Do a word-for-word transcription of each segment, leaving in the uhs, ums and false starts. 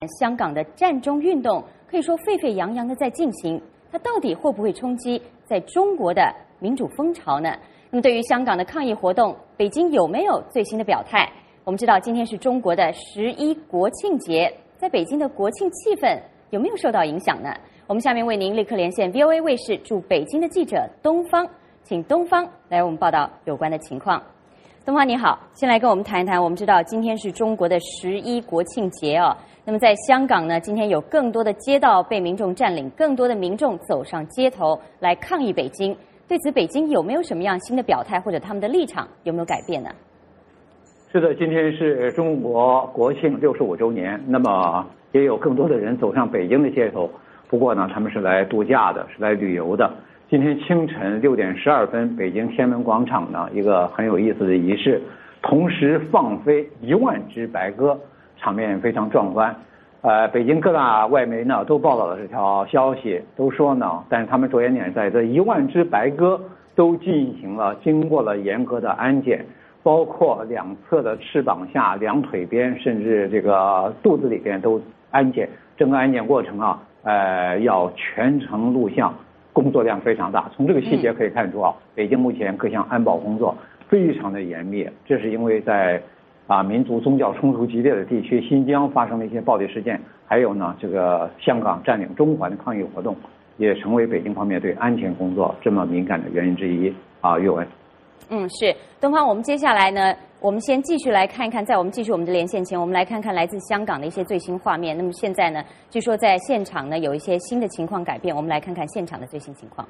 香港的占中运动可以说沸沸扬扬的在进行，它到底会不会冲击在中国的民主风潮呢？那么对于香港的抗议活动，北京有没有最新的表态？我们知道今天是中国的十一国庆节，在北京的国庆气氛有没有受到影响呢？我们下面为您立刻连线 V O A 卫视驻北京的记者东方，请东方来为我们报道有关的情况。东方你好，先来跟我们谈一谈。我们知道今天是中国的十一国庆节哦。那么在香港呢，今天有更多的街道被民众占领，更多的民众走上街头来抗议北京。对此，北京有没有什么样新的表态，或者他们的立场有没有改变呢？ 是的，今天是中国国庆六十五周年，那么也有更多的人走上北京的街头。不过呢，他们是来度假的，是来旅游的。今天清晨六点十二分，北京天安门广场呢，一个很有意思的仪式，同时放飞一万只白鸽，场面非常壮观。呃，北京各大外媒呢都报道了这条消息，都说呢，但是他们着眼点在这一万只白鸽都进行了经过了严格的安检，包括两侧的翅膀下、两腿边，甚至这个肚子里边都安检。整个安检过程啊，呃，要全程录像。工作量非常大，从这个细节可以看出啊，北京目前各项安保工作非常的严密。这是因为在啊民族宗教冲突激烈的地区，新疆发生了一些暴力事件，还有呢这个香港占领中环的抗议活动，也成为北京方面对安全工作这么敏感的原因之一啊。岳文，嗯， 是东方，我们接下来呢，我们先继续来看一看，在我们继续我们的连线前，我们来看看来自香港的一些最新画面。那么现在呢，据说在现场呢有一些新的情况改变，我们来看看现场的最新情况。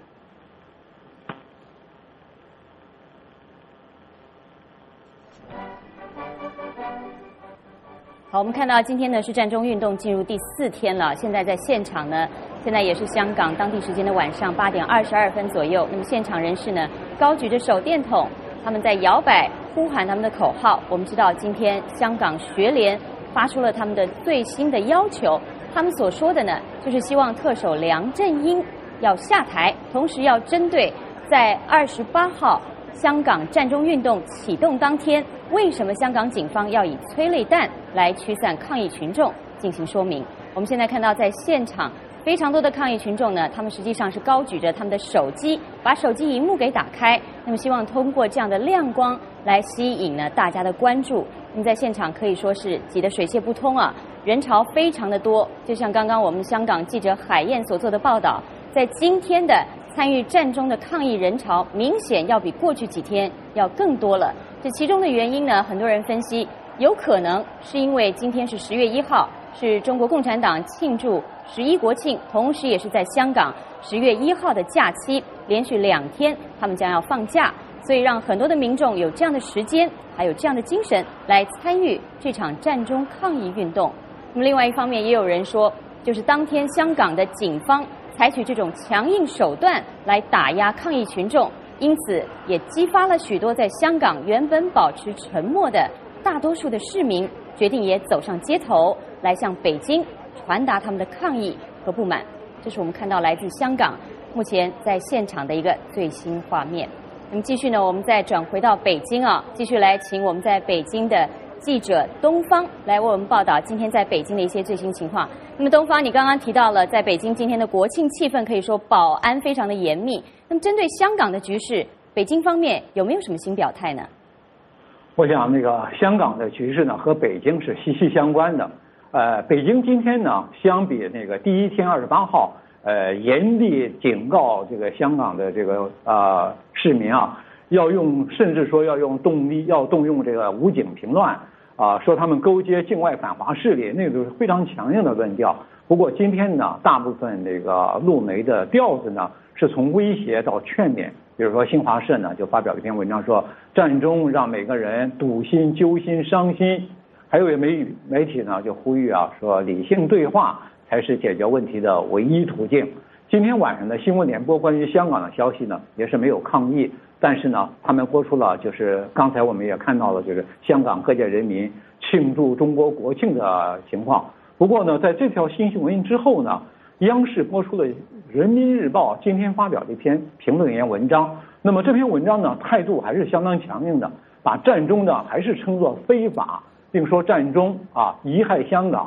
好，我们看到今天呢是占中运动进入第四天了，现在在现场呢，现在也是香港当地时间的晚上八点二十二分左右。那么现场人士呢高举着手电筒，他们在摇摆呼喊他们的口号。我们知道今天香港学联发出了他们的最新的要求，他们所说的呢就是希望特首梁振英要下台，同时要针对在二十八号香港占中运动启动当天，为什么香港警方要以催泪弹来驱散抗议群众进行说明。我们现在看到在现场非常多的抗议群众呢，他们实际上是高举着他们的手机，把手机荧幕给打开，那么希望通过这样的亮光来吸引呢大家的关注。那么在现场可以说是挤得水泄不通啊，人潮非常的多。就像刚刚我们香港记者海燕所做的报道，在今天的参与占中的抗议人潮明显要比过去几天要更多了。这其中的原因呢，很多人分析有可能是因为今天是十月一号，是中国共产党庆祝十一国庆，同时也是在香港十月一号的假期，连续两天他们将要放假，所以让很多的民众有这样的时间还有这样的精神来参与这场占中抗议运动。那么另外一方面也有人说，就是当天香港的警方采取这种强硬手段来打压抗议群众，因此也激发了许多在香港原本保持沉默的大多数的市民，决定也走上街头来向北京传达他们的抗议和不满。这是我们看到来自香港目前在现场的一个最新画面。那么继续呢，我们再转回到北京啊，继续来请我们在北京的记者东方来为我们报道今天在北京的一些最新情况。那么东方，你刚刚提到了在北京今天的国庆气氛可以说保安非常的严密，那么针对香港的局势，北京方面有没有什么新表态呢？ 我想那个香港的局势呢和北京是息息相关的。呃，北京今天呢相比那个第一天二十八号，呃，严厉警告这个香港的这个呃市民啊，要用甚至说要用动力，要动用这个武警平乱啊、呃，说他们勾结境外反华势力，那个是非常强硬的论调。不过今天呢，大部分这个路媒的调子呢是从威胁到劝勉。比如说新华社呢就发表了一篇文章说，占中让每个人堵心、揪心、伤心。还有媒媒体呢就呼吁啊，说理性对话才是解决问题的唯一途径。今天晚上的新闻联播关于香港的消息呢也是没有抗议，但是呢他们播出了就是刚才我们也看到了，就是香港各界人民庆祝中国国庆的情况。不过呢，在这条新新闻之后呢，央视播出了《人民日报》今天发表的一篇评论员文章。那么这篇文章呢态度还是相当强硬的，把占中呢还是称作非法，并说占中啊贻害香港，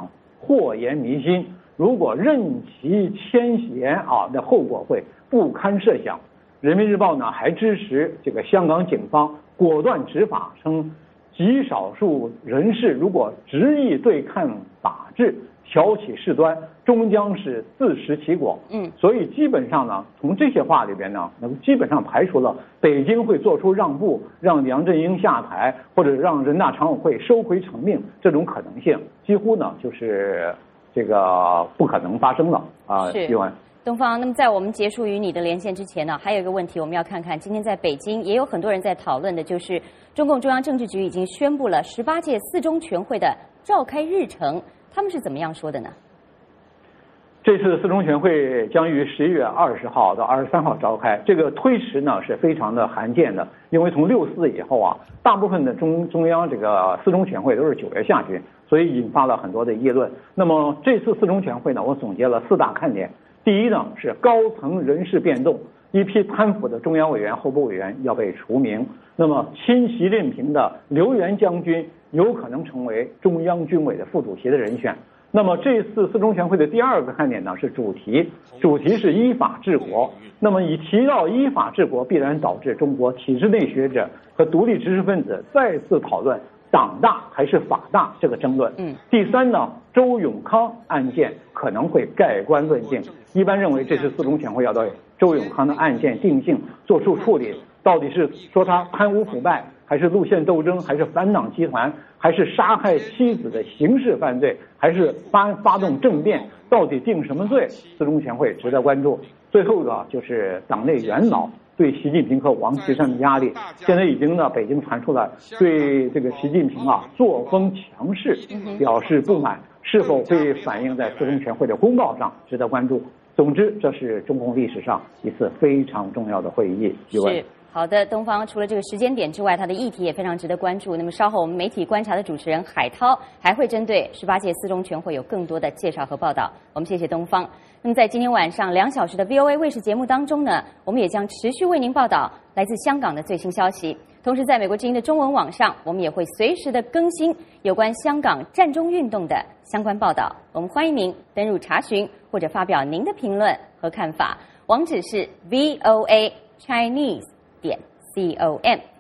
祸延民心。如果任其牵嫌啊，那后果会不堪设想。人民日报呢还支持这个香港警方果断执法，称极少数人士如果执意对抗法治、挑起事端，终将是自食其果。嗯，所以基本上呢，从这些话里边呢，能基本上排除了北京会做出让步，让梁振英下台，或者让人大常委会收回成命这种可能性，几乎呢就是这个不可能发生了啊。 是。 余文。 东方，那么在我们结束与你的连线之前呢，还有一个问题我们要看看，今天在北京也有很多人在讨论的，就是中共中央政治局已经宣布了十八届四中全会的召开日程，他们是怎么样说的呢？ 这次四中全会将于十一月二十号到二十三号召开，这个推迟呢是非常的罕见的，因为从六四以后啊，大部分的中中央这个四中全会都是九月下旬，所以引发了很多的议论。那么这次四中全会呢，我总结了四大看点。第一呢是高层人事变动，一批贪腐的中央委员、候补委员要被除名。那么亲习近平的刘源将军有可能成为中央军委的副主席的人选。那么这次四中全会的第二个看点呢是主题，主题是依法治国。那么以提到依法治国，必然导致中国体制内学者和独立知识分子再次讨论党大还是法大这个争论。嗯。第三呢，周永康案件可能会盖棺论定。一般认为这次四中全会要对周永康的案件定性做出处理，到底是说他贪污腐败，还是路线斗争，还是反党集团，还是杀害妻子的刑事犯罪，还是发发动政变，到底定什么罪？四中全会值得关注。最后一个就是党内元老对习近平和王岐山的压力，现在已经呢，北京传出了对这个习近平啊作风强势表示不满，是否会反映在四中全会的公报上，值得关注。总之，这是中共历史上一次非常重要的会议。 是。好的，东方除了这个时间点之外，它的议题也非常值得关注。那么稍后我们媒体观察的主持人海涛还会针对十八届四中全会有更多的介绍和报道。我们谢谢东方。那么在今天晚上两小时的 V O A 卫视节目当中呢，我们也将持续为您报道来自香港的最新消息。同时在美国之音的中文网上，我们也会随时的更新有关香港战中运动的相关报道。我们欢迎您登入查询或者发表您的评论和看法，网址是 V O A Chinese 点 com。